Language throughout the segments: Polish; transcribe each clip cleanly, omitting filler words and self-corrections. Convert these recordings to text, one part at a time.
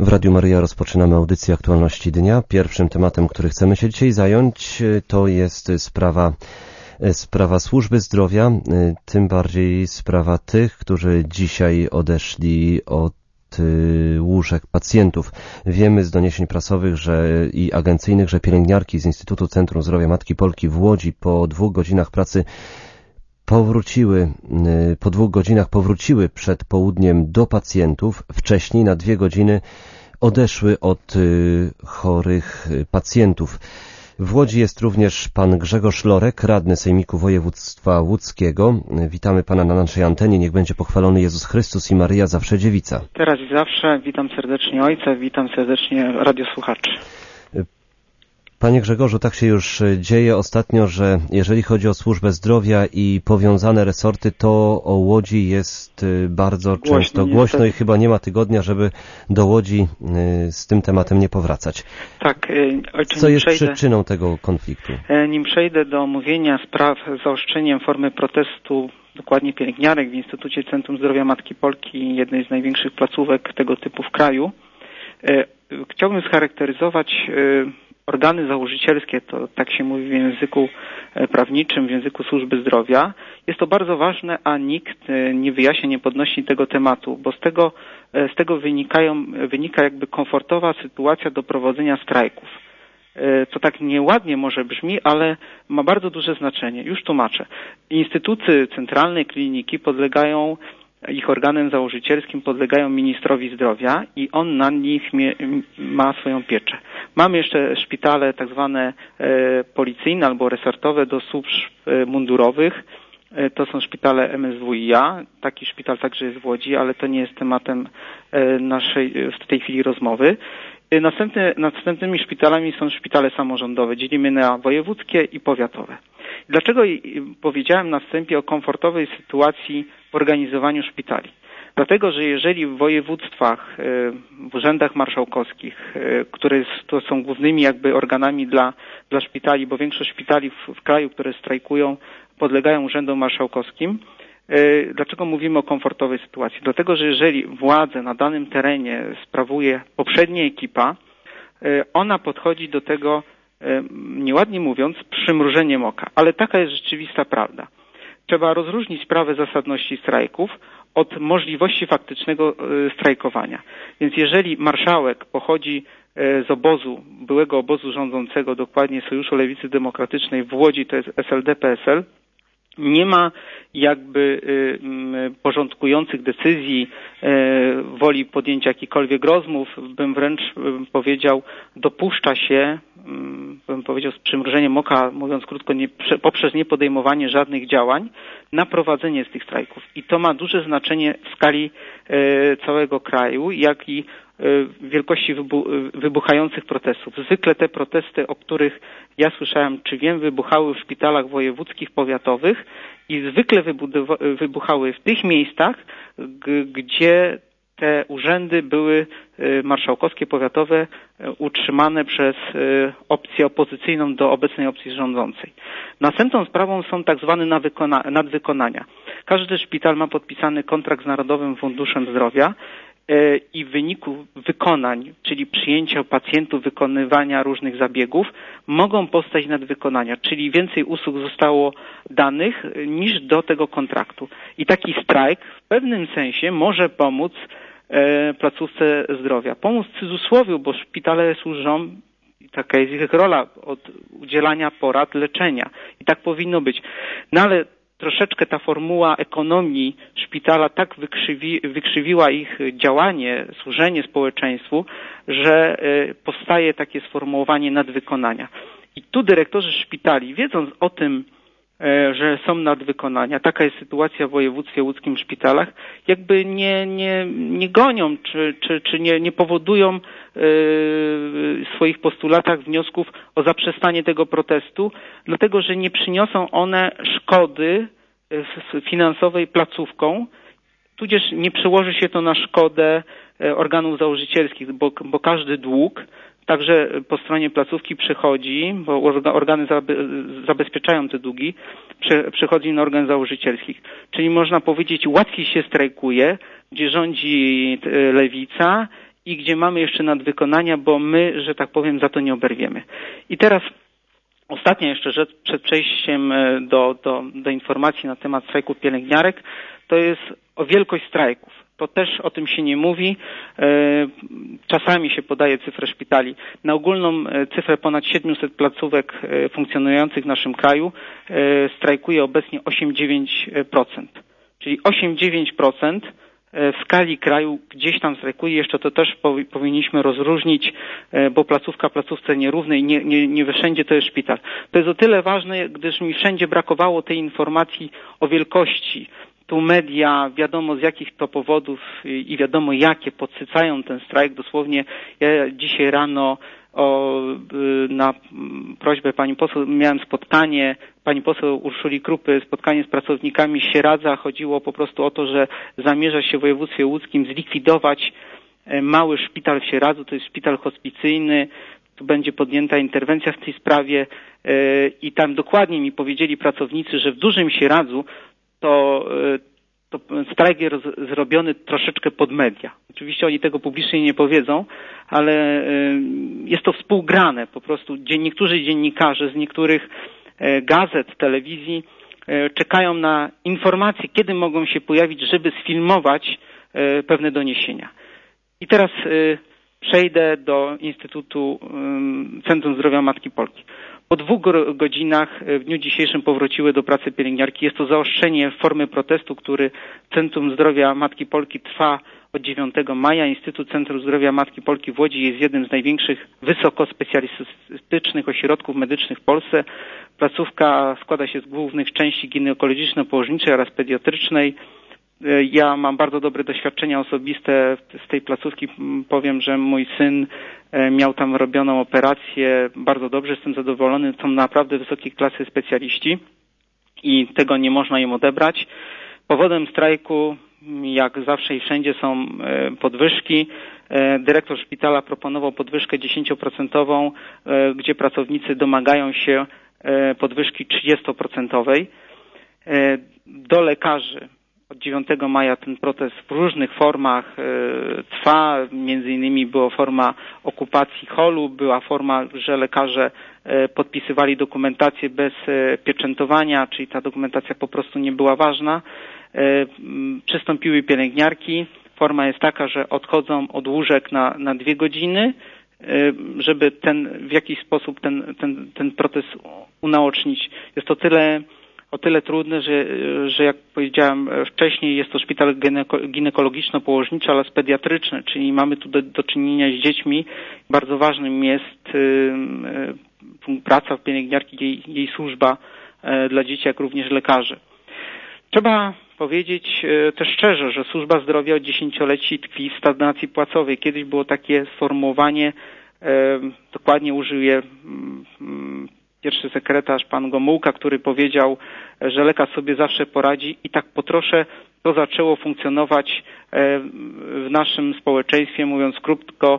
W Radiu Maryja rozpoczynamy audycję Aktualności Dnia. Pierwszym tematem, który chcemy się dzisiaj zająć, to jest sprawa służby zdrowia, tym bardziej sprawa tych, którzy dzisiaj odeszli od łóżek pacjentów. Wiemy z doniesień prasowych i agencyjnych, że pielęgniarki z Instytutu Centrum Zdrowia Matki Polki w Łodzi po 2 godzinach pracy powróciły przed południem do pacjentów. Wcześniej na 2 godziny odeszły od chorych pacjentów. W Łodzi jest również pan Grzegorz Lorek, radny Sejmiku Województwa Łódzkiego. Witamy pana na naszej antenie. Niech będzie pochwalony Jezus Chrystus i Maryja zawsze dziewica. Teraz i zawsze. Witam serdecznie ojca, witam serdecznie radiosłuchaczy. Panie Grzegorzu, tak się już dzieje ostatnio, że jeżeli chodzi o służbę zdrowia i powiązane resorty, to o Łodzi jest bardzo często głośno i chyba nie ma tygodnia, żeby do Łodzi z tym tematem nie powracać. Tak, ojcze, co jest przyczyną tego konfliktu? Nim przejdę do omówienia spraw z zaostrzeniem formy protestu, dokładnie pielęgniarek w Instytucie Centrum Zdrowia Matki Polki, jednej z największych placówek tego typu w kraju, chciałbym scharakteryzować organy założycielskie, to tak się mówi w języku prawniczym, w języku służby zdrowia. Jest to bardzo ważne, a nikt nie wyjaśnia, nie podnosi tego tematu, bo z tego wynika jakby komfortowa sytuacja do prowadzenia strajków. To tak nieładnie może brzmi, ale ma bardzo duże znaczenie. Już tłumaczę. Instytuty centralne, kliniki podlegają, ich organem założycielskim podlegają ministrowi zdrowia i on na nich ma swoją pieczę. Mamy jeszcze szpitale tak zwane policyjne albo resortowe do służb mundurowych. To są szpitale MSWiA. Taki szpital także jest w Łodzi, ale to nie jest tematem naszej w tej chwili rozmowy. Następnymi szpitalami są szpitale samorządowe. Dzielimy na wojewódzkie i powiatowe. Dlaczego powiedziałem na wstępie o komfortowej sytuacji w organizowaniu szpitali? Dlatego, że jeżeli w województwach, w urzędach marszałkowskich, które to są głównymi jakby organami dla szpitali, bo większość szpitali w kraju, które strajkują, podlegają urzędom marszałkowskim. Dlaczego mówimy o komfortowej sytuacji? Dlatego, że jeżeli władzę na danym terenie sprawuje poprzednia ekipa, ona podchodzi do tego, nieładnie mówiąc, przymrużeniem oka. Ale taka jest rzeczywista prawda. Trzeba rozróżnić sprawę zasadności strajków od możliwości faktycznego strajkowania. Więc jeżeli marszałek pochodzi z obozu, byłego obozu rządzącego, dokładnie Sojuszu Lewicy Demokratycznej w Łodzi, to jest SLD-PSL, nie ma jakby porządkujących decyzji, woli podjęcia jakichkolwiek rozmów, bym wręcz powiedział, dopuszcza się, bym powiedział z przymrużeniem oka, mówiąc krótko, poprzez niepodejmowanie żadnych działań na prowadzenie z tych strajków. I to ma duże znaczenie w skali całego kraju, jak i wielkości wybuchających protestów. Zwykle te protesty, o których ja słyszałem, czy wiem, wybuchały w szpitalach wojewódzkich, powiatowych i zwykle wybuchały w tych miejscach, gdzie te urzędy były marszałkowskie, powiatowe, utrzymane przez opcję opozycyjną do obecnej opcji rządzącej. Następną sprawą są tak zwane nadwykonania. Każdy szpital ma podpisany kontrakt z Narodowym Funduszem Zdrowia i w wyniku wykonań, czyli przyjęcia pacjentów, wykonywania różnych zabiegów, mogą powstać nadwykonania, czyli więcej usług zostało danych niż do tego kontraktu. I taki strajk w pewnym sensie może pomóc placówce zdrowia. Pomóc w cudzysłowie, bo szpitale służą, taka jest ich rola, od udzielania porad, leczenia. I tak powinno być. No ale troszeczkę ta formuła ekonomii szpitala tak wykrzywiła ich działanie, służenie społeczeństwu, że powstaje takie sformułowanie nadwykonania. I tu dyrektorzy szpitali, wiedząc o tym, że są nadwykonania, taka jest sytuacja w województwie łódzkim w szpitalach, jakby nie gonią, czy nie powodują w swoich postulatach wniosków o zaprzestanie tego protestu, dlatego że nie przyniosą one szkody finansowej placówką, tudzież nie przełoży się to na szkodę organów założycielskich, bo każdy dług także po stronie placówki przychodzi, bo organy zabezpieczają te długi, przychodzi na organ założycielskich. Czyli można powiedzieć, łatwiej się strajkuje, gdzie rządzi lewica i gdzie mamy jeszcze nadwykonania, bo my, że tak powiem, za to nie oberwiemy. I teraz ostatnia jeszcze rzecz przed przejściem do informacji na temat strajku pielęgniarek, to jest o wielkość strajków. To też o tym się nie mówi. Czasami się podaje cyfrę szpitali. Na ogólną cyfrę ponad 700 placówek funkcjonujących w naszym kraju strajkuje obecnie 8-9%. Czyli 8-9% w skali kraju gdzieś tam strajkuje. Jeszcze to też powinniśmy rozróżnić, bo placówka placówce nierównej, nie wszędzie to jest szpital. To jest o tyle ważne, gdyż mi wszędzie brakowało tej informacji o wielkości. Tu media, wiadomo z jakich to powodów i wiadomo jakie podsycają ten strajk. Dosłownie ja dzisiaj rano na prośbę pani poseł miałem spotkanie, pani poseł Urszuli Krupy, spotkanie z pracownikami Sieradza. Chodziło po prostu o to, że zamierza się w województwie łódzkim zlikwidować mały szpital w Sieradzu, to jest szpital hospicyjny. Tu będzie podjęta interwencja w tej sprawie i tam dokładnie mi powiedzieli pracownicy, że w dużym Sieradzu to strajk jest zrobiony troszeczkę pod media. Oczywiście oni tego publicznie nie powiedzą, ale jest to współgrane. Po prostu niektórzy dziennikarze z niektórych gazet, telewizji czekają na informacje, kiedy mogą się pojawić, żeby sfilmować pewne doniesienia. I teraz przejdę do Instytutu Centrum Zdrowia Matki Polki. Po 2 godzinach w dniu dzisiejszym powróciły do pracy pielęgniarki. Jest to zaostrzenie formy protestu, który Centrum Zdrowia Matki Polki trwa od 9 maja. Instytut Centrum Zdrowia Matki Polki w Łodzi jest jednym z największych wysokospecjalistycznych ośrodków medycznych w Polsce. Placówka składa się z głównych części ginekologiczno-położniczej oraz pediatrycznej. Ja mam bardzo dobre doświadczenia osobiste z tej placówki. Powiem, że mój syn miał tam robioną operację. Bardzo dobrze, jestem zadowolony. Są naprawdę wysokiej klasy specjaliści i tego nie można im odebrać. Powodem strajku, jak zawsze i wszędzie, są podwyżki. Dyrektor szpitala proponował podwyżkę 10%, gdzie pracownicy domagają się podwyżki 30%. Do lekarzy od 9 maja ten protest w różnych formach trwa. Między innymi była forma okupacji holu, była forma, że lekarze podpisywali dokumentację bez pieczętowania, czyli ta dokumentacja po prostu nie była ważna. Przystąpiły pielęgniarki. Forma jest taka, że odchodzą od łóżek na 2 godziny, żeby w jakiś sposób ten protest unaocznić. Jest to o tyle trudne, że jak powiedziałem wcześniej, jest to szpital ginekologiczno-położniczy oraz pediatryczny, czyli mamy tu do czynienia z dziećmi. Bardzo ważnym jest praca pielęgniarki, jej służba dla dzieci, jak również lekarzy. Trzeba powiedzieć też szczerze, że służba zdrowia od 10-leci tkwi w stagnacji płacowej. Kiedyś było takie sformułowanie, dokładnie użył je pierwszy sekretarz, pan Gomułka, który powiedział, że lekarz sobie zawsze poradzi i tak po trosze to zaczęło funkcjonować w naszym społeczeństwie. Mówiąc krótko,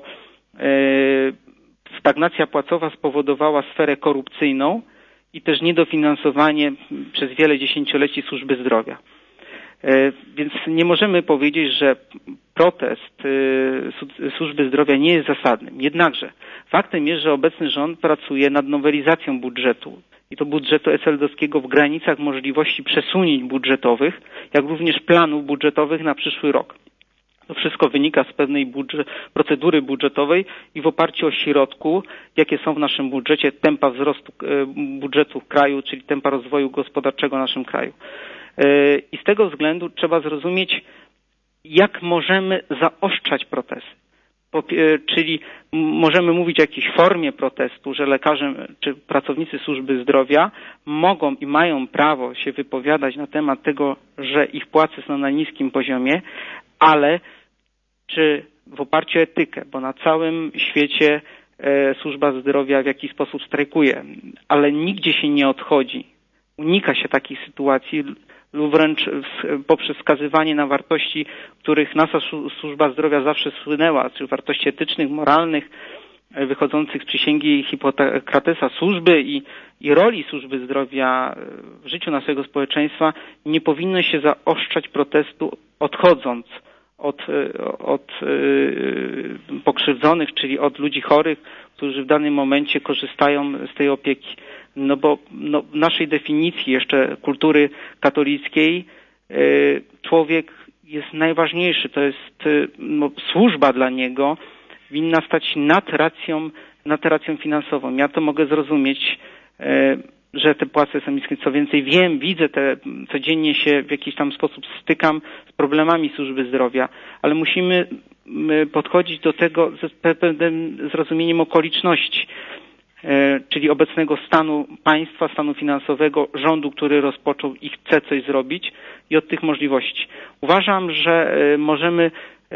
stagnacja płacowa spowodowała sferę korupcyjną i też niedofinansowanie przez wiele dziesięcioleci służby zdrowia. Więc nie możemy powiedzieć, że protest służby zdrowia nie jest zasadnym. Jednakże faktem jest, że obecny rząd pracuje nad nowelizacją budżetu i to budżetu SLD-owskiego w granicach możliwości przesunięć budżetowych, jak również planów budżetowych na przyszły rok. To wszystko wynika z pewnej procedury budżetowej i w oparciu o środki, jakie są w naszym budżecie, tempa wzrostu budżetu w kraju, czyli tempa rozwoju gospodarczego w naszym kraju. I z tego względu trzeba zrozumieć, jak możemy zaostrzać protesty. Czyli możemy mówić o jakiejś formie protestu, że lekarze czy pracownicy służby zdrowia mogą i mają prawo się wypowiadać na temat tego, że ich płace są na niskim poziomie, ale czy w oparciu o etykę, bo na całym świecie służba zdrowia w jakiś sposób strajkuje, ale nigdzie się nie odchodzi, unika się takich sytuacji lub wręcz poprzez wskazywanie na wartości, których nasza służba zdrowia zawsze słynęła, czyli wartości etycznych, moralnych, wychodzących z przysięgi Hipokratesa służby i roli służby zdrowia w życiu naszego społeczeństwa, nie powinno się zaostrzać protestu odchodząc od pokrzywdzonych, czyli od ludzi chorych, którzy w danym momencie korzystają z tej opieki. No bo w naszej definicji jeszcze kultury katolickiej człowiek jest najważniejszy, to jest służba dla niego winna stać nad racją finansową. Ja to mogę zrozumieć, że te płace są niskie. Co więcej, widzę codziennie się w jakiś tam sposób stykam z problemami służby zdrowia, ale musimy podchodzić do tego z pewnym zrozumieniem okoliczności, czyli obecnego stanu państwa, stanu finansowego, rządu, który rozpoczął i chce coś zrobić i od tych możliwości. Uważam, że możemy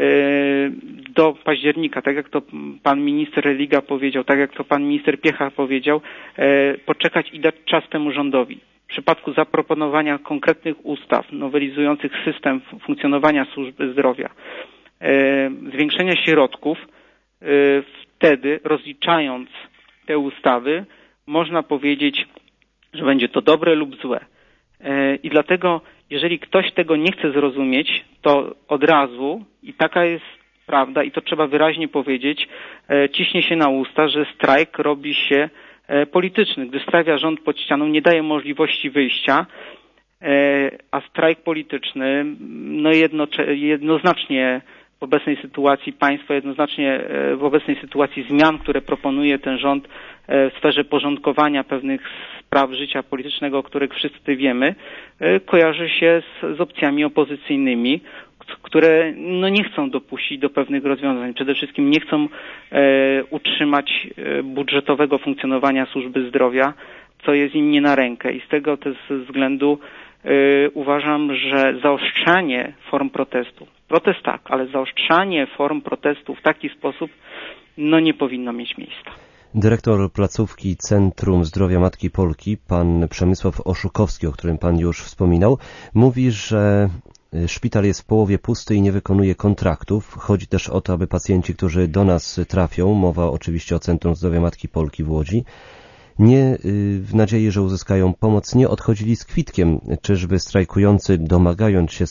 do października, tak jak to pan minister Religa powiedział, tak jak to pan minister Piecha powiedział, poczekać i dać czas temu rządowi. W przypadku zaproponowania konkretnych ustaw nowelizujących system funkcjonowania służby zdrowia, zwiększenia środków, wtedy rozliczając te ustawy, można powiedzieć, że będzie to dobre lub złe. I dlatego, jeżeli ktoś tego nie chce zrozumieć, to od razu, i taka jest prawda, i to trzeba wyraźnie powiedzieć, ciśnie się na usta, że strajk robi się polityczny, gdy stawia rząd pod ścianą, nie daje możliwości wyjścia, a strajk polityczny, jednoznacznie w obecnej sytuacji państwa, jednoznacznie w obecnej sytuacji zmian, które proponuje ten rząd w sferze porządkowania pewnych spraw życia politycznego, o których wszyscy wiemy, kojarzy się z opcjami opozycyjnymi, które nie chcą dopuścić do pewnych rozwiązań. Przede wszystkim nie chcą utrzymać budżetowego funkcjonowania służby zdrowia, co jest im nie na rękę. I z tego też względu uważam, że zaostrzanie form protestu, protest tak, ale zaostrzanie form protestu w taki sposób nie powinno mieć miejsca. Dyrektor placówki Centrum Zdrowia Matki Polki, pan Przemysław Oszukowski, o którym pan już wspominał, mówi, że szpital jest w połowie pusty i nie wykonuje kontraktów. Chodzi też o to, aby pacjenci, którzy do nas trafią, mowa oczywiście o Centrum Zdrowia Matki Polki w Łodzi, nie w nadziei, że uzyskają pomoc, nie odchodzili z kwitkiem. Czyżby strajkujący, domagając się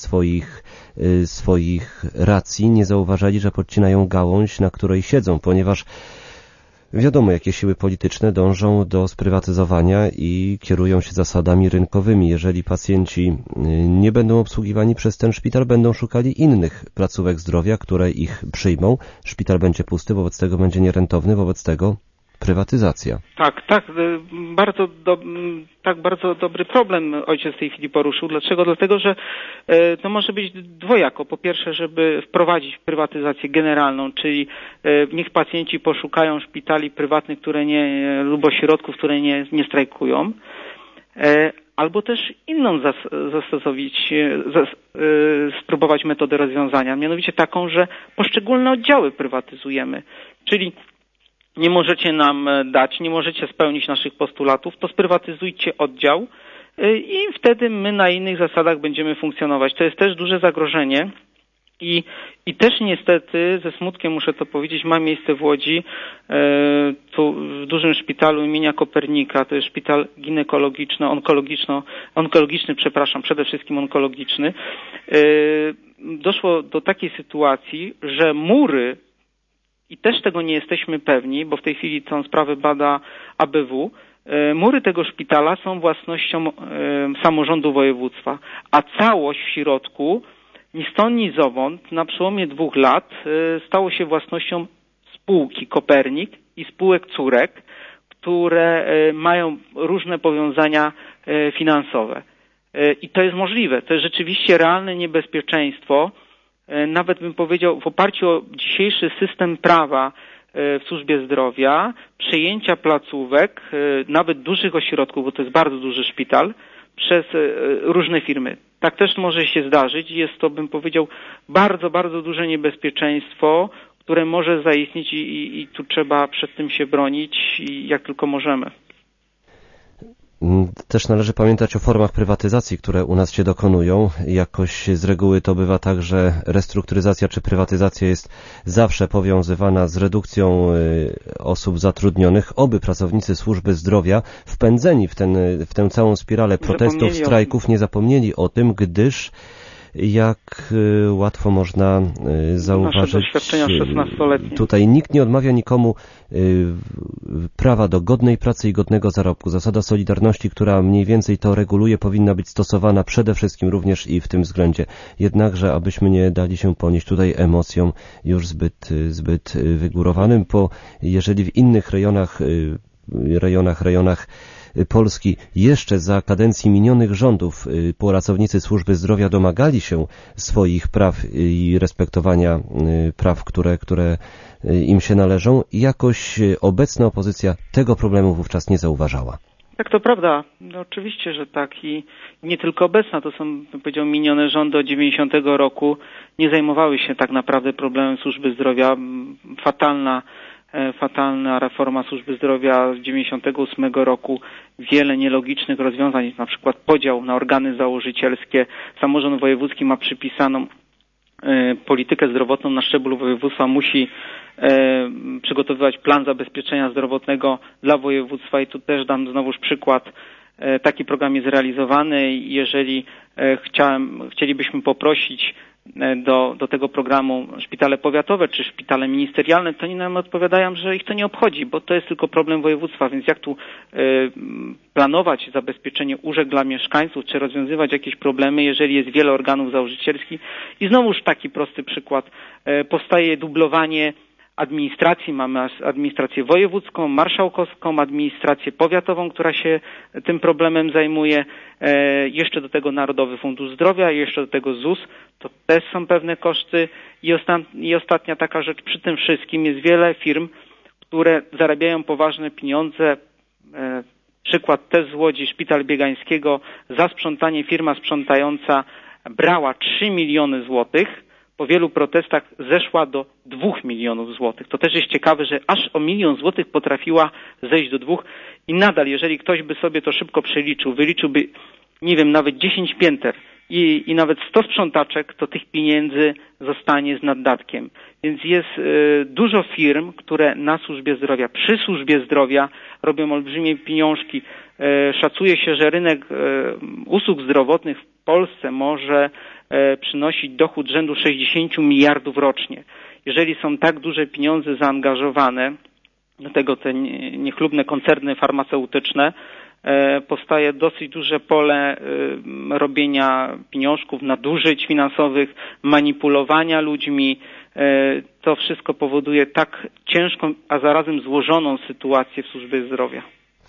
swoich racji, nie zauważali, że podcinają gałąź, na której siedzą, ponieważ wiadomo, jakie siły polityczne dążą do sprywatyzowania i kierują się zasadami rynkowymi. Jeżeli pacjenci nie będą obsługiwani przez ten szpital, będą szukali innych placówek zdrowia, które ich przyjmą. Szpital będzie pusty, wobec tego będzie nierentowny, wobec tego prywatyzacja. Tak, bardzo dobry problem ojciec w tej chwili poruszył. Dlaczego? Dlatego, że to może być dwojako. Po pierwsze, żeby wprowadzić prywatyzację generalną, czyli niech pacjenci poszukają szpitali prywatnych, lub ośrodków, które nie strajkują, albo też inną spróbować metodę rozwiązania, mianowicie taką, że poszczególne oddziały prywatyzujemy, czyli nie możecie nam dać, nie możecie spełnić naszych postulatów, to sprywatyzujcie oddział i wtedy my na innych zasadach będziemy funkcjonować. To jest też duże zagrożenie i też niestety, ze smutkiem muszę to powiedzieć, ma miejsce w Łodzi, tu w dużym szpitalu imienia Kopernika, to jest szpital onkologiczny, przede wszystkim onkologiczny. Doszło do takiej sytuacji, że mury, i też tego nie jesteśmy pewni, bo w tej chwili tę sprawę bada ABW, mury tego szpitala są własnością samorządu województwa, a całość w środku, ni stąd, ni zowąd, na przełomie 2 lat stało się własnością spółki Kopernik i spółek córek, które mają różne powiązania finansowe. I to jest możliwe. To jest rzeczywiście realne niebezpieczeństwo, nawet bym powiedział, w oparciu o dzisiejszy system prawa w służbie zdrowia, przejęcia placówek, nawet dużych ośrodków, bo to jest bardzo duży szpital, przez różne firmy. Tak też może się zdarzyć. Jest to, bym powiedział, bardzo, bardzo duże niebezpieczeństwo, które może zaistnieć i tu trzeba przed tym się bronić jak tylko możemy. Też należy pamiętać o formach prywatyzacji, które u nas się dokonują. Jakoś z reguły to bywa tak, że restrukturyzacja czy prywatyzacja jest zawsze powiązywana z redukcją osób zatrudnionych. Oby pracownicy służby zdrowia wpędzeni w tę całą spiralę protestów, strajków nie zapomnieli o tym, gdyż Jak łatwo można zauważyć, nasze doświadczenia 16-letnie. Tutaj nikt nie odmawia nikomu prawa do godnej pracy i godnego zarobku. Zasada solidarności, która mniej więcej to reguluje, powinna być stosowana przede wszystkim również i w tym względzie. Jednakże, abyśmy nie dali się ponieść tutaj emocjom już zbyt wygórowanym, bo jeżeli w innych rejonach Polski jeszcze za kadencji minionych rządów pracownicy służby zdrowia domagali się swoich praw i respektowania praw, które im się należą, jakoś obecna opozycja tego problemu wówczas nie zauważała. Tak, to prawda. No, oczywiście, że tak i nie tylko obecna, to są, bym powiedział, minione rządy od 90 roku nie zajmowały się tak naprawdę problemem służby zdrowia. Fatalna reforma służby zdrowia z 98 roku, wiele nielogicznych rozwiązań, na przykład podział na organy założycielskie. Samorząd wojewódzki ma przypisaną politykę zdrowotną na szczeblu województwa, musi przygotowywać plan zabezpieczenia zdrowotnego dla województwa i tu też dam znowuż przykład. Taki program jest realizowany i jeżeli chcielibyśmy poprosić do tego programu szpitale powiatowe czy szpitale ministerialne, to oni nam odpowiadają, że ich to nie obchodzi, bo to jest tylko problem województwa, więc jak tu planować zabezpieczenie łóżek dla mieszkańców, czy rozwiązywać jakieś problemy, jeżeli jest wiele organów założycielskich. I znowuż taki prosty przykład, powstaje dublowanie administracji, mamy administrację wojewódzką, marszałkowską, administrację powiatową, która się tym problemem zajmuje, jeszcze do tego Narodowy Fundusz Zdrowia, jeszcze do tego ZUS, to też są pewne koszty i ostatnia taka rzecz, przy tym wszystkim jest wiele firm, które zarabiają poważne pieniądze, przykład też z Łodzi, Szpital Biegańskiego, za sprzątanie firma sprzątająca brała 3 miliony złotych, po wielu protestach zeszła do 2 milionów złotych. To też jest ciekawe, że aż o 1 milion złotych potrafiła zejść do 2 i nadal, jeżeli ktoś by sobie to szybko przeliczył, wyliczyłby, nie wiem, nawet 10 pięter i nawet 100 sprzątaczek, to tych pieniędzy zostanie z naddatkiem. Więc jest dużo firm, które na służbie zdrowia, przy służbie zdrowia robią olbrzymie pieniążki. Szacuje się, że rynek usług zdrowotnych w Polsce może przynosić dochód rzędu 60 miliardów rocznie. Jeżeli są tak duże pieniądze zaangażowane, do tego te niechlubne koncerny farmaceutyczne, powstaje dosyć duże pole robienia pieniążków, nadużyć finansowych, manipulowania ludźmi. To wszystko powoduje tak ciężką, a zarazem złożoną sytuację w służbie zdrowia.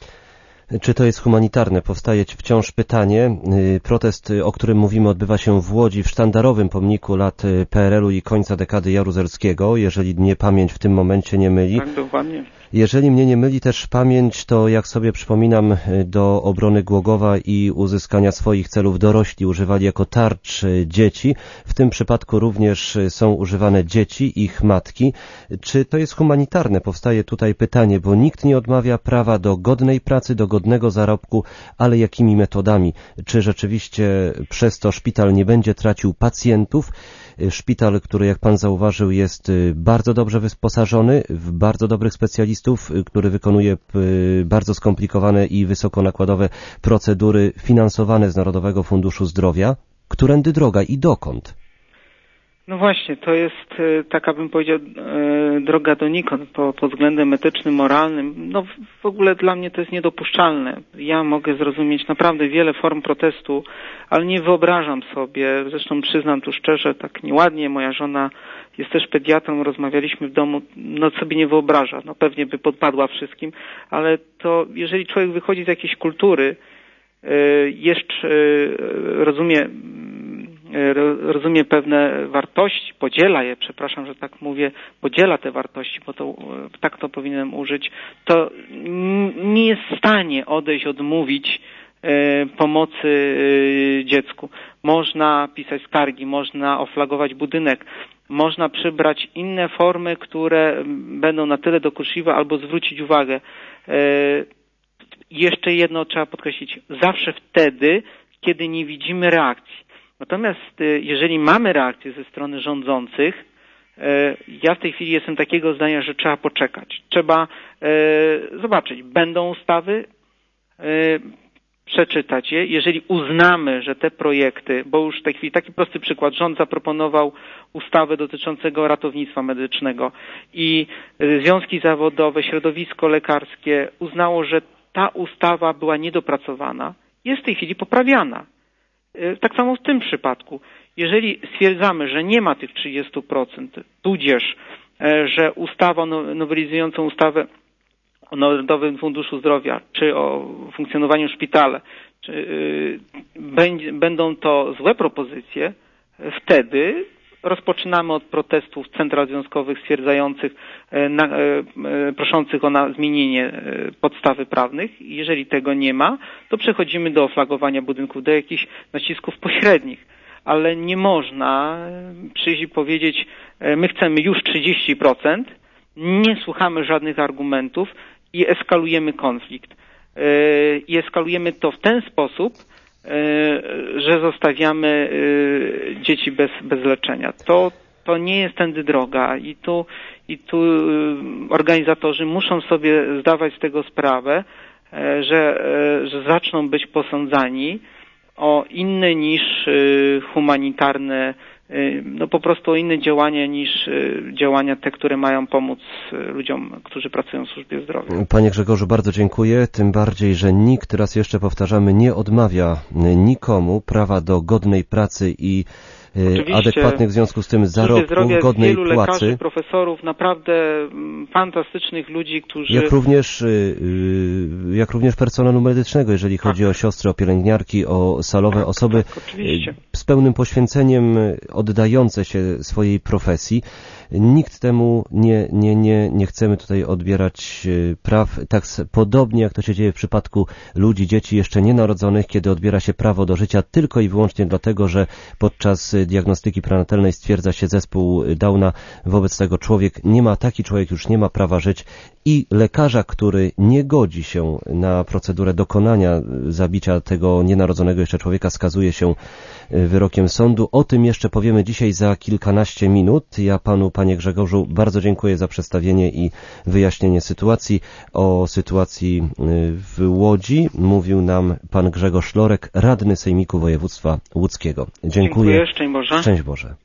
Czy to jest humanitarne? Powstaje wciąż pytanie. Protest, o którym mówimy, odbywa się w Łodzi w sztandarowym pomniku lat PRL-u i końca dekady jaruzelskiego, jeżeli mnie pamięć w tym momencie nie myli. Tak, dokładnie. Jeżeli mnie nie myli też pamięć, to jak sobie przypominam, do obrony Głogowa i uzyskania swoich celów dorośli używali jako tarcz dzieci. W tym przypadku również są używane dzieci, ich matki. Czy to jest humanitarne? Powstaje tutaj pytanie, bo nikt nie odmawia prawa do godnej pracy, do godnego zarobku, ale jakimi metodami? Czy rzeczywiście przez to szpital nie będzie tracił pacjentów? Szpital, który, jak pan zauważył, jest bardzo dobrze wyposażony w bardzo dobrych specjalistów, który wykonuje bardzo skomplikowane i wysokonakładowe procedury finansowane z Narodowego Funduszu Zdrowia. Którędy droga i dokąd? No właśnie, to jest taka, bym powiedział, droga donikąd pod względem etycznym, moralnym. No w ogóle dla mnie to jest niedopuszczalne. Ja mogę zrozumieć naprawdę wiele form protestu, ale nie wyobrażam sobie, zresztą przyznam tu szczerze, tak nieładnie, moja żona jest też pediatrą, rozmawialiśmy w domu, no sobie nie wyobraża, no pewnie by podpadła wszystkim, ale to jeżeli człowiek wychodzi z jakiejś kultury, jeszcze rozumie pewne wartości, podziela je, przepraszam, że tak mówię, podziela te wartości, bo to tak to powinienem użyć, to nie jest w stanie odmówić pomocy dziecku. Można pisać skargi, można oflagować budynek, można przybrać inne formy, które będą na tyle dokuczliwe albo zwrócić uwagę. Jeszcze jedno trzeba podkreślić, zawsze wtedy, kiedy nie widzimy reakcji. Natomiast jeżeli mamy reakcję ze strony rządzących, ja w tej chwili jestem takiego zdania, że trzeba poczekać. Trzeba zobaczyć, będą ustawy, przeczytać je. Jeżeli uznamy, że te projekty, bo już w tej chwili taki prosty przykład, rząd zaproponował ustawę dotyczącego ratownictwa medycznego i związki zawodowe, środowisko lekarskie uznało, że ta ustawa była niedopracowana, jest w tej chwili poprawiana. Tak samo w tym przypadku. Jeżeli stwierdzamy, że nie ma tych 30%, tudzież, że ustawa nowelizującą ustawę o Narodowym Funduszu Zdrowia, czy o funkcjonowaniu szpitala, będą to złe propozycje, wtedy rozpoczynamy od protestów central związkowych stwierdzających, proszących o zmienienie podstawy prawnych. Jeżeli tego nie ma, to przechodzimy do oflagowania budynków, do jakichś nacisków pośrednich. Ale nie można przyjść i powiedzieć, my chcemy już 30%, nie słuchamy żadnych argumentów i eskalujemy konflikt. I eskalujemy to w ten sposób, że zostawiamy dzieci bez leczenia. To nie jest tędy droga i tu organizatorzy muszą sobie zdawać z tego sprawę, że zaczną być posądzani o inne niż humanitarne, po prostu o inne działania niż działania te, które mają pomóc ludziom, którzy pracują w służbie zdrowia. Panie Grzegorzu, bardzo dziękuję, tym bardziej, że nikt, raz jeszcze powtarzamy, nie odmawia nikomu prawa do godnej pracy i adekwatnych w związku z tym zarobków, godnej wielu płacy. Lekarzy, profesorów, naprawdę fantastycznych ludzi, którzy... Jak również personelu medycznego, jeżeli chodzi o siostry, o pielęgniarki, o salowe osoby z pełnym poświęceniem oddające się swojej profesji. Nikt temu nie chcemy tutaj odbierać praw, tak podobnie jak to się dzieje w przypadku ludzi, dzieci jeszcze nienarodzonych, kiedy odbiera się prawo do życia tylko i wyłącznie dlatego, że podczas diagnostyki prenatalnej stwierdza się zespół Downa, wobec tego taki człowiek już nie ma prawa żyć i lekarza, który nie godzi się na procedurę dokonania zabicia tego nienarodzonego jeszcze człowieka, skazuje się wyrokiem sądu. O tym jeszcze powiemy dzisiaj za kilkanaście minut. Ja panu, panie Grzegorzu, bardzo dziękuję za przedstawienie i wyjaśnienie sytuacji. O sytuacji w Łodzi mówił nam pan Grzegorz Lorek, radny Sejmiku Województwa Łódzkiego. Dziękuję. Szczęść Boże. Szczęść Boże.